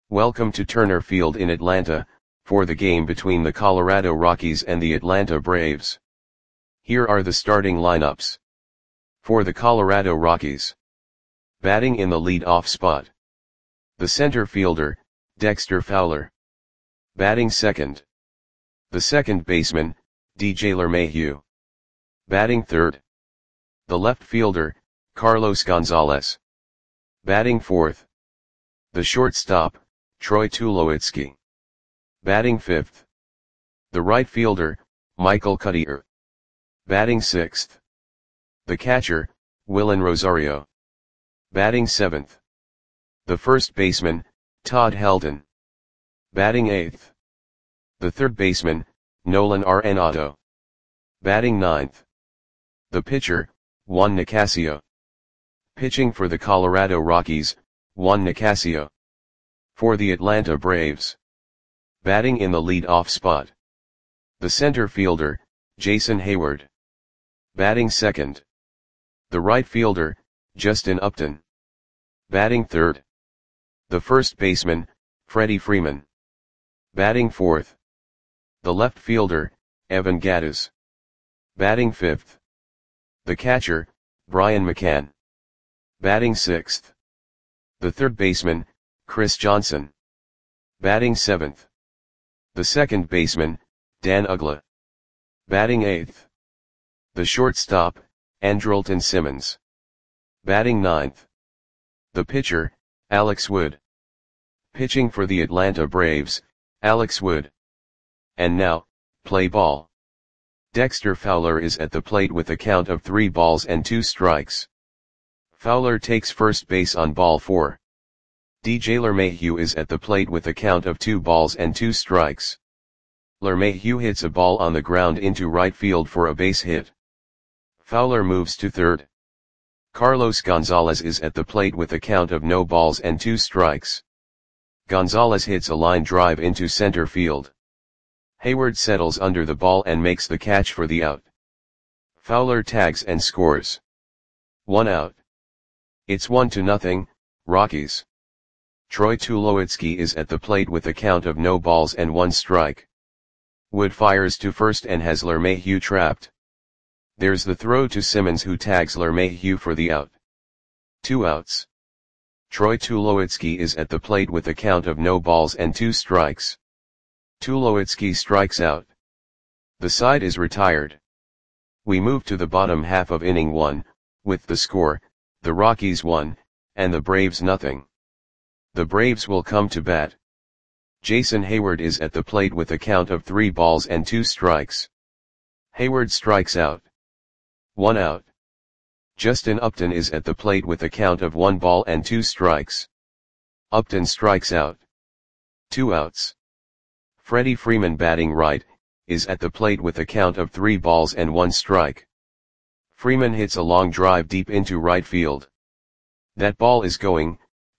Welcome to Turner Field in Atlanta, for the game between the Colorado Rockies and the Atlanta Braves. Here are the starting lineups. For the Colorado Rockies. Batting in the lead-off spot. The center fielder, Dexter Fowler. Batting second. The second baseman, DJ LeMahieu. Batting third. The left fielder, Carlos Gonzalez. Batting fourth. The shortstop, Troy Tulowitzki. Batting fifth. The right fielder, Michael Cuddyer. Batting sixth. The catcher, Willen Rosario. Batting seventh. The first baseman, Todd Helton. Batting eighth. The third baseman, Nolan Arenado. Batting ninth. The pitcher, Juan Nicasio. Pitching for the Colorado Rockies, Juan Nicasio. For the Atlanta Braves. Batting in the lead-off spot. The center fielder, Jason Heyward. Batting second. The right fielder, Justin Upton. Batting third. The first baseman, Freddie Freeman. Batting fourth. The left fielder, Evan Gattis. Batting fifth. The catcher, Brian McCann. Batting sixth. The third baseman, Chris Johnson. Batting seventh. The second baseman, Dan Uggla. Batting eighth. The shortstop, Andrelton Simmons. Batting ninth. The pitcher, Alex Wood. Pitching for the Atlanta Braves, Alex Wood. And now, play ball. Dexter Fowler is at the plate with a count of 3 balls and 2 strikes. Fowler takes first base on ball 4. DJ LeMahieu is at the plate with a count of 2 balls and 2 strikes. LeMahieu hits a ball on the ground into right field for a base hit. Fowler moves to third. Carlos Gonzalez is at the plate with a count of no balls and 2 strikes. Gonzalez hits a line drive into center field. Heyward settles under the ball and makes the catch for the out. Fowler tags and scores. 1 out. It's 1-0, Rockies. Troy Tulowitzki is at the plate with a count of no balls and 1 strike. Wood fires to first and has LeMahieu trapped. There's the throw to Simmons, who tags LeMahieu for the out. 2 outs. Troy Tulowitzki is at the plate with a count of no balls and 2 strikes. Tulowitzki strikes out. The side is retired. We move to the bottom half of inning 1, with the score, the Rockies 1, and the Braves 0. The Braves will come to bat. Jason Heyward is at the plate with a count of 3 balls and 2 strikes. Heyward strikes out. 1 out. Justin Upton is at the plate with a count of 1 ball and 2 strikes. Upton strikes out. 2 outs. Freddie Freeman, batting right, is at the plate with a count of 3 balls and 1 strike. Freeman hits a long drive deep into right field. That ball is going,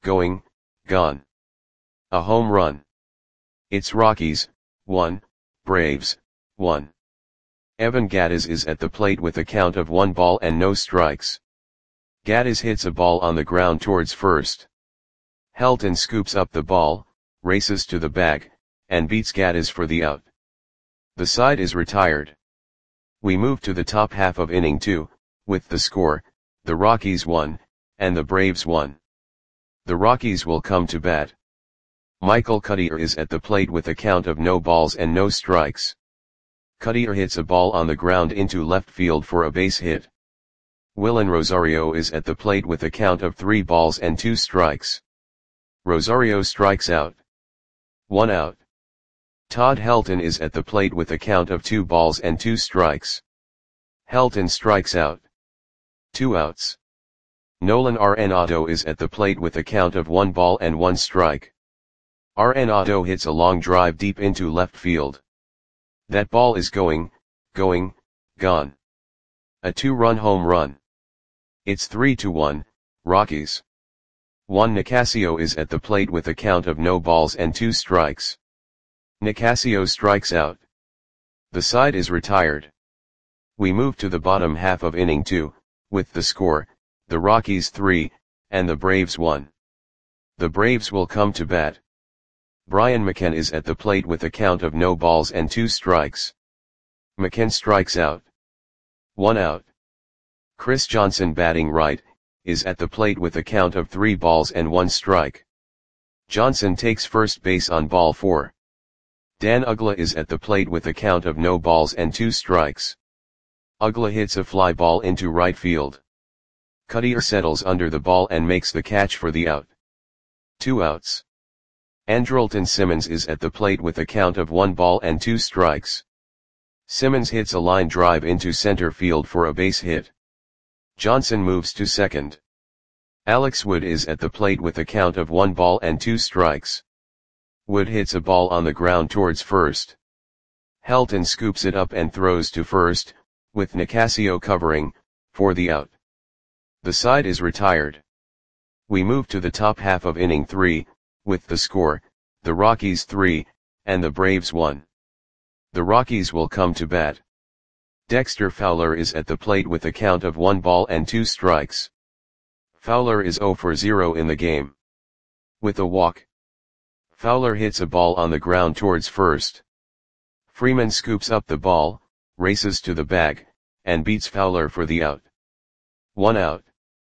gone. A home run. It's Rockies 1, Braves 1. Evan Gattis is at the plate with a count of 1 ball and no strikes. Gattis hits a ball on the ground towards first. Helton scoops up the ball, races to the bag, and beats Gattis for the out. The side is retired. We move to the top half of inning 2, with the score, the Rockies 1, and the Braves 1. The Rockies will come to bat. Michael Cuddyer is at the plate with a count of no balls and no strikes. Cuddyer hits a ball on the ground into left field for a base hit. Willen Rosario is at the plate with a count of 3 balls and 2 strikes. Rosario strikes out. 1 out. Todd Helton is at the plate with a count of 2 balls and 2 strikes. Helton strikes out. 2 outs. Nolan Arenado is at the plate with a count of 1 ball and 1 strike. Arenado hits a long drive deep into left field. That ball is going, gone. A 2-run home run. It's 3-1, Rockies. Juan Nicasio is at the plate with a count of no balls and 2 strikes. Nicasio strikes out. The side is retired. We move to the bottom half of inning 2, with the score, the Rockies 3, and the Braves 1. The Braves will come to bat. Brian McCann is at the plate with a count of no balls and 2 strikes. McCann strikes out. 1 out. Chris Johnson, batting right, is at the plate with a count of 3 balls and 1 strike. Johnson takes first base on ball 4. Dan Uggla is at the plate with a count of no balls and 2 strikes. Uggla hits a fly ball into right field. Cutter settles under the ball and makes the catch for the out. 2 outs. Andrelton Simmons is at the plate with a count of 1 ball and 2 strikes. Simmons hits a line drive into center field for a base hit. Johnson moves to second. Alex Wood is at the plate with a count of 1 ball and 2 strikes. Wood hits a ball on the ground towards first. Helton scoops it up and throws to first, with Nicasio covering, for the out. The side is retired. We move to the top half of inning 3, with the score, the Rockies 3, and the Braves 1. The Rockies will come to bat. Dexter Fowler is at the plate with a count of 1 ball and 2 strikes. Fowler is 0 for 0 in the game. With a walk. Fowler hits a ball on the ground towards first. Freeman scoops up the ball, races to the bag, and beats Fowler for the out. 1 out.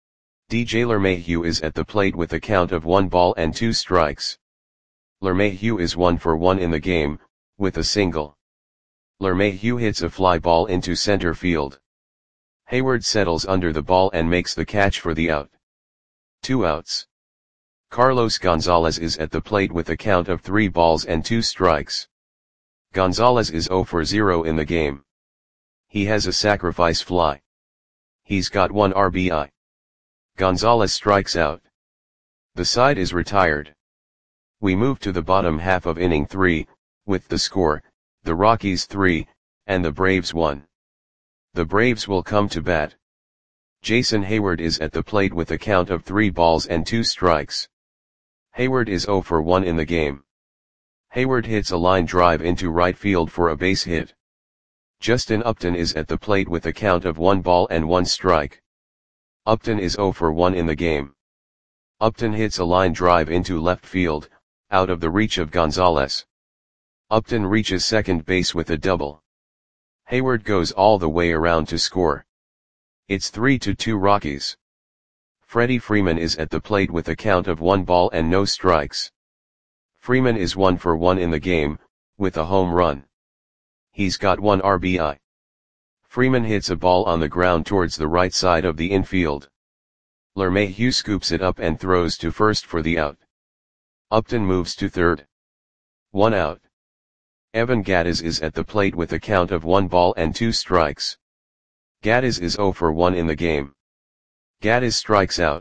DJ LeMahieu is at the plate with a count of 1 ball and 2 strikes. LeMahieu is 1 for 1 in the game, with a single. LeMahieu hits a fly ball into center field. Hayward settles under the ball and makes the catch for the out. 2 outs. Carlos Gonzalez is at the plate with a count of 3 balls and 2 strikes. Gonzalez is 0 for 0 in the game. He has a sacrifice fly. He's got 1 RBI. Gonzalez strikes out. The side is retired. We move to the bottom half of inning 3, with the score, the Rockies 3, and the Braves 1. The Braves will come to bat. Jason Hayward is at the plate with a count of 3 balls and 2 strikes. Hayward is 0 for 1 in the game. Hayward hits a line drive into right field for a base hit. Justin Upton is at the plate with a count of 1 ball and 1 strike. Upton is 0 for 1 in the game. Upton hits a line drive into left field, out of the reach of Gonzalez. Upton reaches second base with a double. Hayward goes all the way around to score. It's 3-2 Rockies. Freddie Freeman is at the plate with a count of 1 ball and no strikes. Freeman is 1 for 1 in the game, with a home run. He's got 1 RBI. Freeman hits a ball on the ground towards the right side of the infield. LeMahieu scoops it up and throws to first for the out. Upton moves to third. 1 out. Evan Gattis is at the plate with a count of 1 ball and 2 strikes. Gattis is 0 for 1 in the game. Gattis strikes out.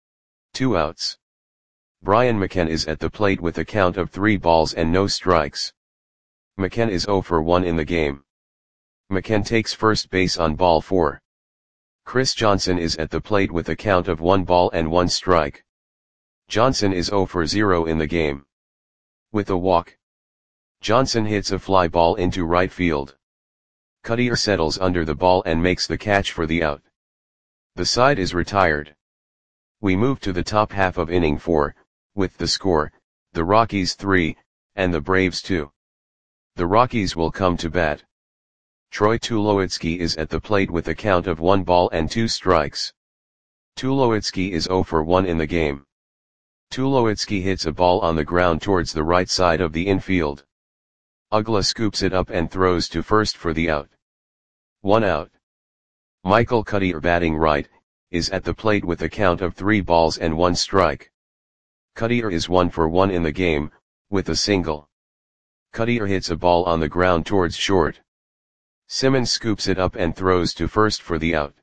2 outs. Brian McCann is at the plate with a count of 3 balls and no strikes. McCann is 0 for 1 in the game. McCann takes first base on ball 4. Chris Johnson is at the plate with a count of 1 ball and 1 strike. Johnson is 0 for 0 in the game. With a walk. Johnson hits a fly ball into right field. Cutter settles under the ball and makes the catch for the out. The side is retired. We move to the top half of inning 4, with the score, the Rockies 3, and the Braves 2. The Rockies will come to bat. Troy Tulowitzki is at the plate with a count of 1 ball and 2 strikes. Tulowitzki is 0 for 1 in the game. Tulowitzki hits a ball on the ground towards the right side of the infield. Uggla scoops it up and throws to first for the out. 1 out. Michael Cutter, batting right, is at the plate with a count of 3 balls and 1 strike. Cutter is 1 for 1 in the game, with a single. Cutter hits a ball on the ground towards short. Simmons scoops it up and throws to first for the out.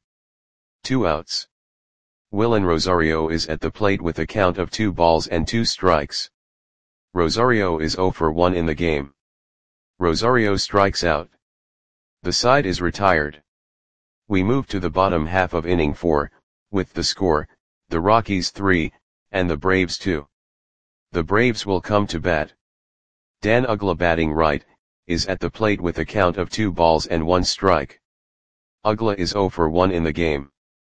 2 outs. Willen Rosario is at the plate with a count of 2 balls and 2 strikes. Rosario is 0 for 1 in the game. Rosario strikes out. The side is retired. We move to the bottom half of inning 4, with the score, the Rockies 3, and the Braves 2. The Braves will come to bat. Dan Uggla, batting right, is at the plate with a count of 2 balls and 1 strike. Uggla is 0 for 1 in the game.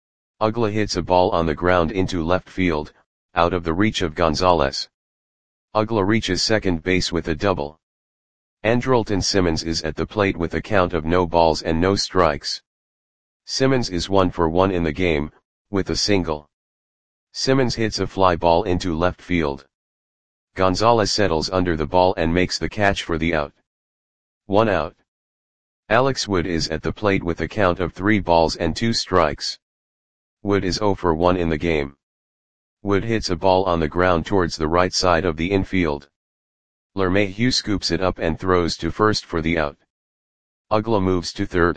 Uggla hits a ball on the ground into left field, out of the reach of Gonzalez. Uggla reaches second base with a double. Andrelton Simmons is at the plate with a count of no balls and no strikes. Simmons is 1 for 1 in the game, with a single. Simmons hits a fly ball into left field. Gonzalez settles under the ball and makes the catch for the out. 1 out. Alex Wood is at the plate with a count of 3 balls and 2 strikes. Wood is 0 for 1 in the game. Wood hits a ball on the ground towards the right side of the infield. LeMahieu scoops it up and throws to first for the out. Uggla moves to third.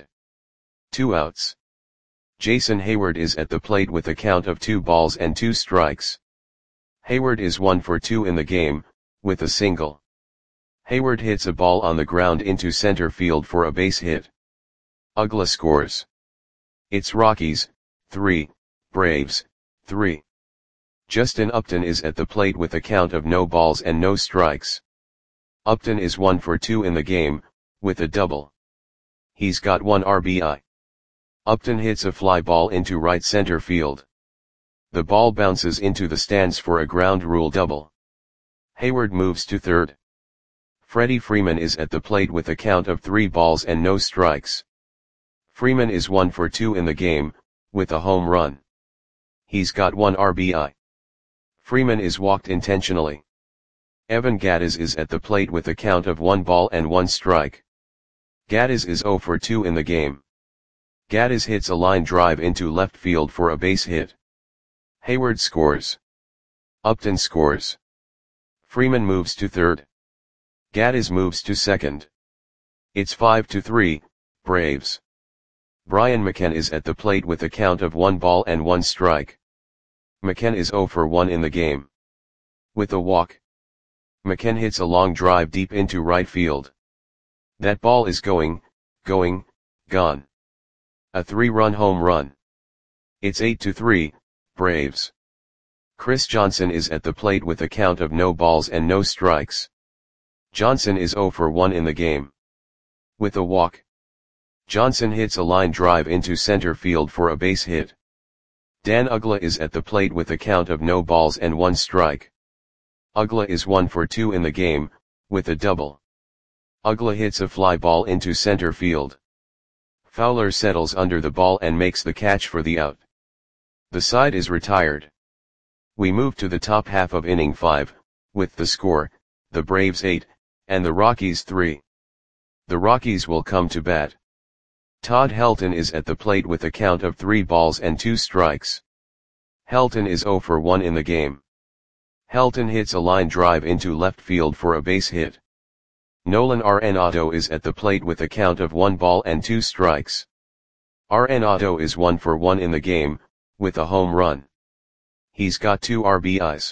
2 outs. Jason Heyward is at the plate with a count of 2 balls and 2 strikes. Heyward is 1 for 2 in the game, with a single. Heyward hits a ball on the ground into center field for a base hit. Uggla scores. It's Rockies, 3, Braves, 3. Justin Upton is at the plate with a count of no balls and no strikes. Upton is 1 for 2 in the game, with a double. He's got 1 RBI. Upton hits a fly ball into right center field. The ball bounces into the stands for a ground rule double. Heyward moves to third. Freddie Freeman is at the plate with a count of 3 balls and no strikes. Freeman is 1 for 2 in the game, with a home run. He's got 1 RBI. Freeman is walked intentionally. Evan Gattis is at the plate with a count of 1 ball and 1 strike. Gattis is 0 for 2 in the game. Gattis hits a line drive into left field for a base hit. Heyward scores. Upton scores. Freeman moves to third. Gattis moves to second. It's 5-3, Braves. Brian McCann is at the plate with a count of 1 ball and 1 strike. McCann is 0 for 1 in the game. With a walk. McCann hits a long drive deep into right field. That ball is going, gone. A 3-run home run. It's 8-3, Braves. Chris Johnson is at the plate with a count of no balls and no strikes. Johnson is 0 for 1 in the game. With a walk. Johnson hits a line drive into center field for a base hit. Dan Uggla is at the plate with a count of no balls and 1 strike. Uggla is 1 for 2 in the game, with a double. Uggla hits a fly ball into center field. Fowler settles under the ball and makes the catch for the out. The side is retired. We move to the top half of inning 5, with the score, the Braves 8, and the Rockies 3. The Rockies will come to bat. Todd Helton is at the plate with a count of 3 balls and 2 strikes. Helton is 0 for 1 in the game. Helton hits a line drive into left field for a base hit. Nolan Arenado is at the plate with a count of 1 ball and 2 strikes. Arenado is 1 for 1 in the game, with a home run. He's got 2 RBIs.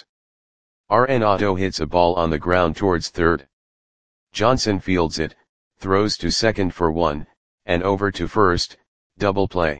Arenado hits a ball on the ground towards third. Johnson fields it, throws to second for 1, and over to first, double play.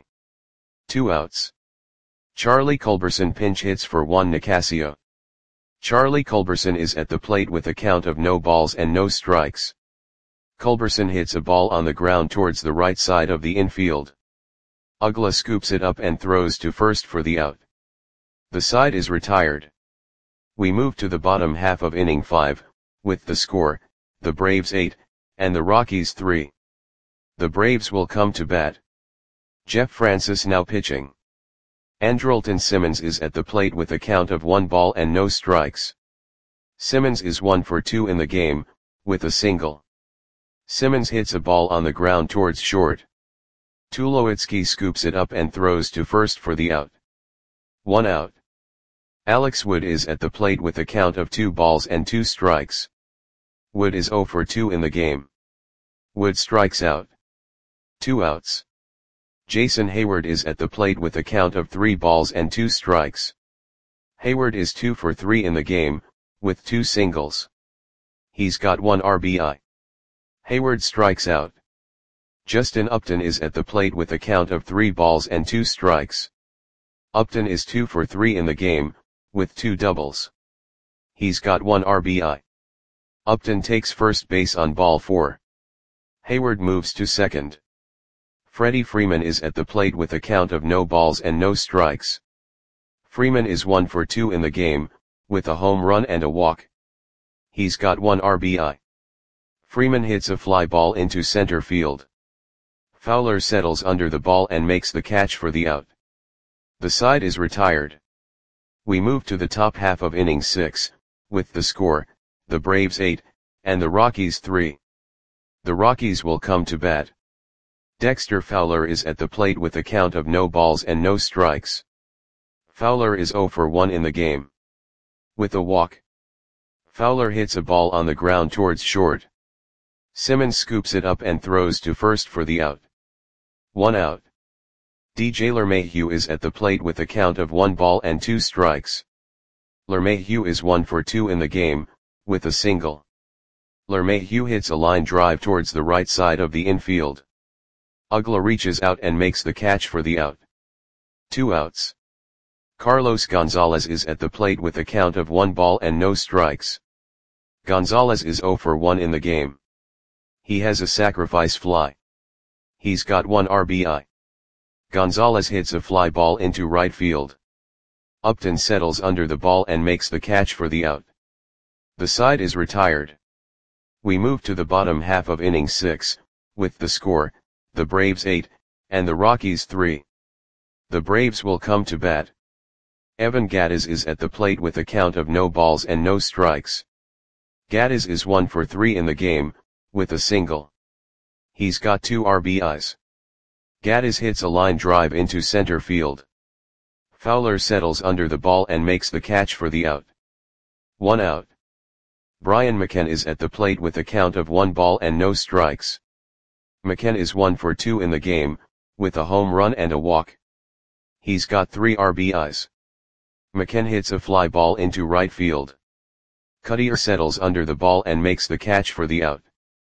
2 outs. Charlie Culberson pinch hits for 1 Nicasio. Charlie Culberson is at the plate with a count of no balls and no strikes. Culberson hits a ball on the ground towards the right side of the infield. Uggla scoops it up and throws to first for the out. The side is retired. We move to the bottom half of inning 5, with the score, the Braves 8, and the Rockies 3. The Braves will come to bat. Jeff Francis now pitching. Andrelton Simmons is at the plate with a count of 1 ball and no strikes. Simmons is 1 for 2 in the game, with a single. Simmons hits a ball on the ground towards short. Tulowitzki scoops it up and throws to first for the out. 1 out. Alex Wood is at the plate with a count of 2 balls and 2 strikes. Wood is 0 for 2 in the game. Wood strikes out. 2 outs. Jason Heyward is at the plate with a count of 3 balls and 2 strikes. Heyward is 2 for 3 in the game, with 2 singles. He's got 1 RBI. Heyward strikes out. Justin Upton is at the plate with a count of 3 balls and 2 strikes. Upton is 2 for 3 in the game, with 2 doubles. He's got 1 RBI. Upton takes first base on ball 4. Heyward moves to second. Freddie Freeman is at the plate with a count of no balls and no strikes. Freeman is 1 for 2 in the game, with a home run and a walk. He's got 1 RBI. Freeman hits a fly ball into center field. Fowler settles under the ball and makes the catch for the out. The side is retired. We move to the top half of inning 6, with the score, the Braves 8, and the Rockies 3. The Rockies will come to bat. Dexter Fowler is at the plate with a count of no balls and no strikes. Fowler is 0 for 1 in the game. With a walk. Fowler hits a ball on the ground towards short. Simmons scoops it up and throws to first for the out. 1 out. DJ LeMahieu is at the plate with a count of 1 ball and 2 strikes. LeMahieu is 1 for 2 in the game, with a single. LeMahieu hits a line drive towards the right side of the infield. Uggla reaches out and makes the catch for the out. 2 outs. Carlos Gonzalez is at the plate with a count of 1 ball and no strikes. Gonzalez is 0 for 1 in the game. He has a sacrifice fly. He's got 1 RBI. Gonzalez hits a fly ball into right field. Upton settles under the ball and makes the catch for the out. The side is retired. We move to the bottom half of inning 6, with the score, the Braves 8, and the Rockies 3. The Braves will come to bat. Evan Gattis is at the plate with a count of no balls and no strikes. Gattis is 1 for 3 in the game, with a single. He's got 2 RBIs. Gattis hits a line drive into center field. Fowler settles under the ball and makes the catch for the out. 1 out. Brian McCann is at the plate with a count of 1 ball and no strikes. McCann is 1 for 2 in the game, with a home run and a walk. He's got 3 RBIs. McCann hits a fly ball into right field. Cuttier settles under the ball and makes the catch for the out.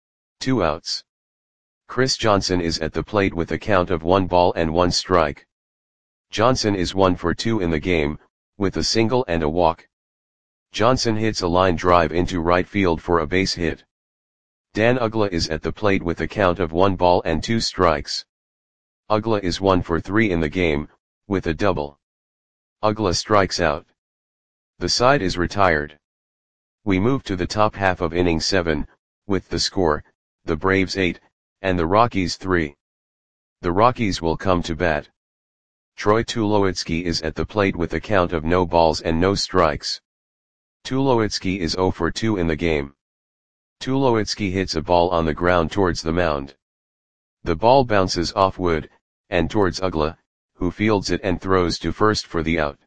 2 outs. Chris Johnson is at the plate with a count of 1 ball and 1 strike. Johnson is 1 for 2 in the game, with a single and a walk. Johnson hits a line drive into right field for a base hit. Dan Uggla is at the plate with a count of 1 ball and 2 strikes. Uggla is 1 for 3 in the game, with a double. Uggla strikes out. The side is retired. We move to the top half of inning 7, with the score, the Braves 8, and the Rockies 3. The Rockies will come to bat. Troy Tulowitzki is at the plate with a count of no balls and no strikes. Tulowitzki is 0 for 2 in the game. Tulowitzki hits a ball on the ground towards the mound. The ball bounces off wood, and towards Uggla, who fields it and throws to first for the out.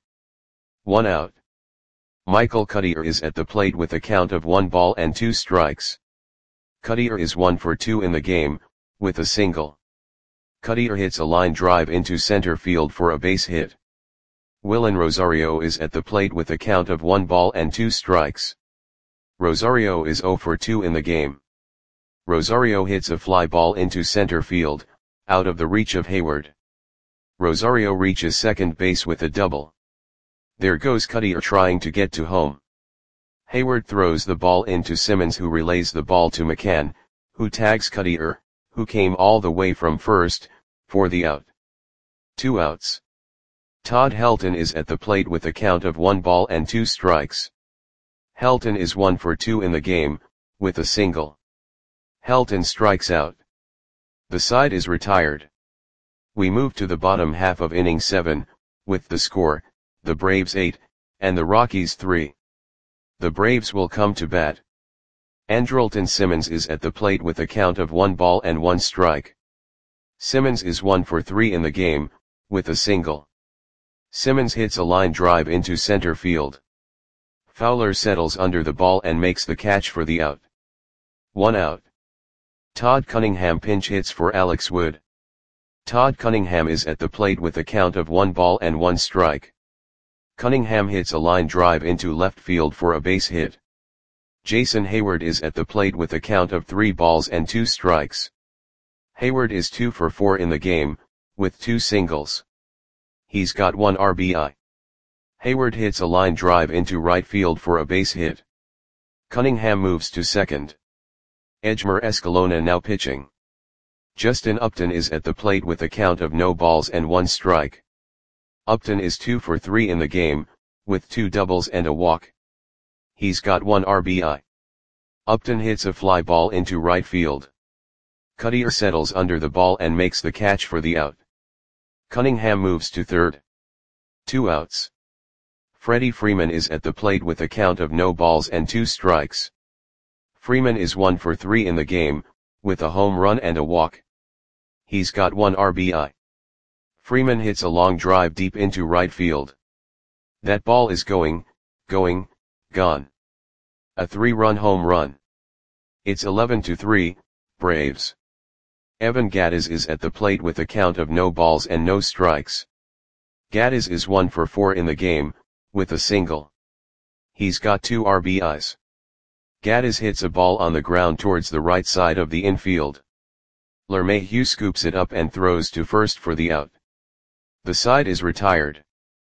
1 out. Michael Cuttier is at the plate with a count of 1 ball and 2 strikes. Cuttier is 1 for 2 in the game, with a single. Cuttier hits a line drive into center field for a base hit. Willen Rosario is at the plate with a count of 1 ball and 2 strikes. Rosario is 0 for 2 in the game. Rosario hits a fly ball into center field, out of the reach of Hayward. Rosario reaches second base with a double. There goes Cuttier trying to get to home. Hayward throws the ball into Simmons, who relays the ball to McCann, who tags Cuttier, who came all the way from first, for the out. 2 outs. Todd Helton is at the plate with a count of 1 ball and 2 strikes. Helton is 1 for 2 in the game, with a single. Helton strikes out. The side is retired. We move to the bottom half of inning 7, with the score, the Braves 8, and the Rockies 3. The Braves will come to bat. Andrelton Simmons is at the plate with a count of 1 ball and 1 strike. Simmons is 1 for 3 in the game, with a single. Simmons hits a line drive into center field. Fowler settles under the ball and makes the catch for the out. 1 out. Todd Cunningham pinch hits for Alex Wood. Todd Cunningham is at the plate with a count of 1 ball and 1 strike. Cunningham hits a line drive into left field for a base hit. Jason Hayward is at the plate with a count of 3 balls and 2 strikes. Hayward is 2 for 4 in the game, with 2 singles. He's got 1 RBI. Hayward hits a line drive into right field for a base hit. Cunningham moves to second. Edgmer Escalona now pitching. Justin Upton is at the plate with a count of no balls and 1 strike. Upton is 2 for 3 in the game, with 2 doubles and a walk. He's got 1 RBI. Upton hits a fly ball into right field. Cutter settles under the ball and makes the catch for the out. Cunningham moves to third. 2 outs. Freddie Freeman is at the plate with a count of no balls and 2 strikes. Freeman is 1 for 3 in the game, with a home run and a walk. He's got 1 RBI. Freeman hits a long drive deep into right field. That ball is gone. A 3-run home run. It's 11-3, Braves. Evan Gattis is at the plate with a count of no balls and no strikes. Gattis is 1 for 4 in the game, with a single. He's got 2 RBIs. Gattis hits a ball on the ground towards the right side of the infield. LeMahieu scoops it up and throws to first for the out. The side is retired.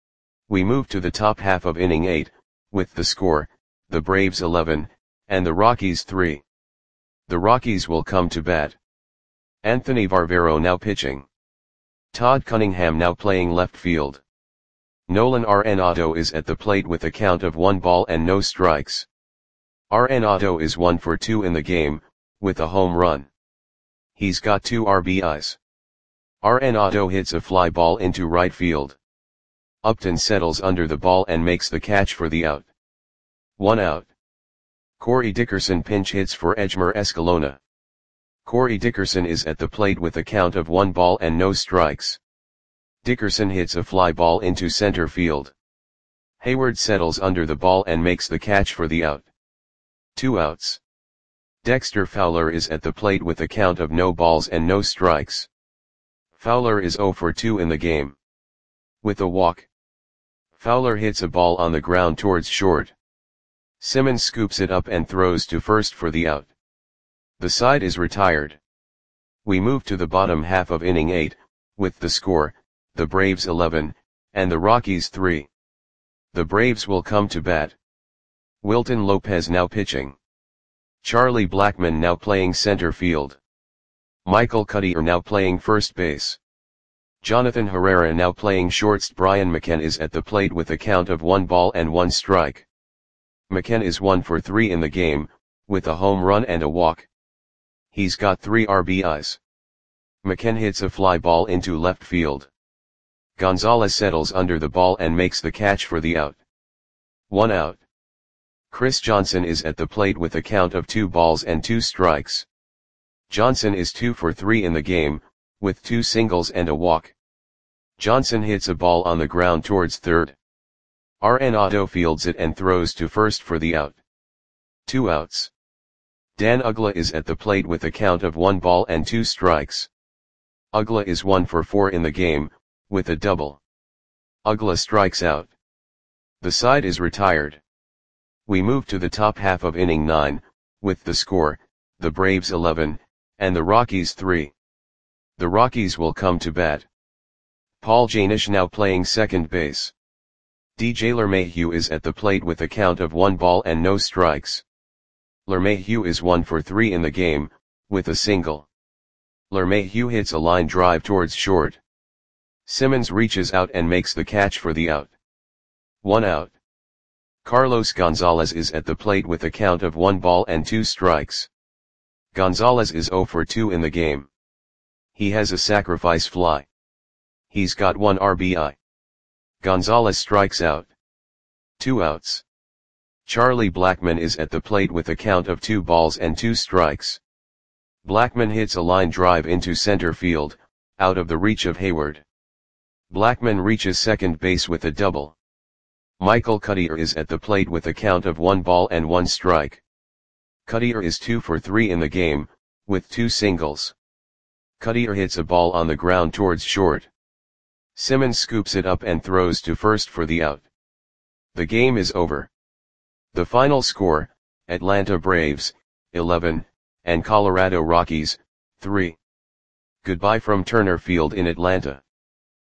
We move to the top half of inning 8, with the score, the Braves 11, and the Rockies 3. The Rockies will come to bat. Anthony Varvero now pitching. Todd Cunningham now playing left field. Nolan Arenado is at the plate with a count of 1 ball and no strikes. Arenado is 1 for 2 in the game, with a home run. He's got 2 RBIs. Arenado hits a fly ball into right field. Upton settles under the ball and makes the catch for the out. 1 out. Corey Dickerson pinch hits for Edgmer Escalona. Corey Dickerson is at the plate with a count of 1 ball and no strikes. Dickerson hits a fly ball into center field. Hayward settles under the ball and makes the catch for the out. 2 outs. Dexter Fowler is at the plate with a count of no balls and no strikes. Fowler is 0 for 2 in the game. With a walk. Fowler hits a ball on the ground towards short. Simmons scoops it up and throws to first for the out. The side is retired. We move to the bottom half of inning 8, with the score, the Braves 11, and the Rockies 3. The Braves will come to bat. Wilton Lopez now pitching. Charlie Blackmon now playing center field. Michael Cutter now playing first base. Jonathan Herrera now playing shorts. Brian McCann is at the plate with a count of 1 ball and 1 strike. McCann is 1 for 3 in the game, with a home run and a walk. He's got 3 RBIs. McCann hits a fly ball into left field. Gonzalez settles under the ball and makes the catch for the out. 1 out. Chris Johnson is at the plate with a count of 2 balls and 2 strikes. Johnson is 2 for 3 in the game, with 2 singles and a walk. Johnson hits a ball on the ground towards third. Arenado fields it and throws to first for the out. 2 outs. Dan Uggla is at the plate with a count of 1 ball and 2 strikes. Uggla is 1 for 4 in the game, with a double. Uggla strikes out. The side is retired. We move to the top half of inning 9, with the score, the Braves 11, and the Rockies 3. The Rockies will come to bat. Paul Janish now playing second base. DJ LeMahieu is at the plate with a count of 1 ball and no strikes. LeMahieu is 1 for 3 in the game, with a single. LeMahieu hits a line drive towards short. Simmons reaches out and makes the catch for the out. 1 out. Carlos Gonzalez is at the plate with a count of 1 ball and 2 strikes. Gonzalez is 0 for 2 in the game. He has a sacrifice fly. He's got 1 RBI. Gonzalez strikes out. 2 outs. Charlie Blackmon is at the plate with a count of 2 balls and 2 strikes. Blackmon hits a line drive into center field, out of the reach of Hayward. Blackmon reaches second base with a double. Michael Cutter is at the plate with a count of 1 ball and 1 strike. Cutter is 2 for 3 in the game, with 2 singles. Cutter hits a ball on the ground towards short. Simmons scoops it up and throws to first for the out. The game is over. The final score, Atlanta Braves, 11, and Colorado Rockies, 3. Goodbye from Turner Field in Atlanta.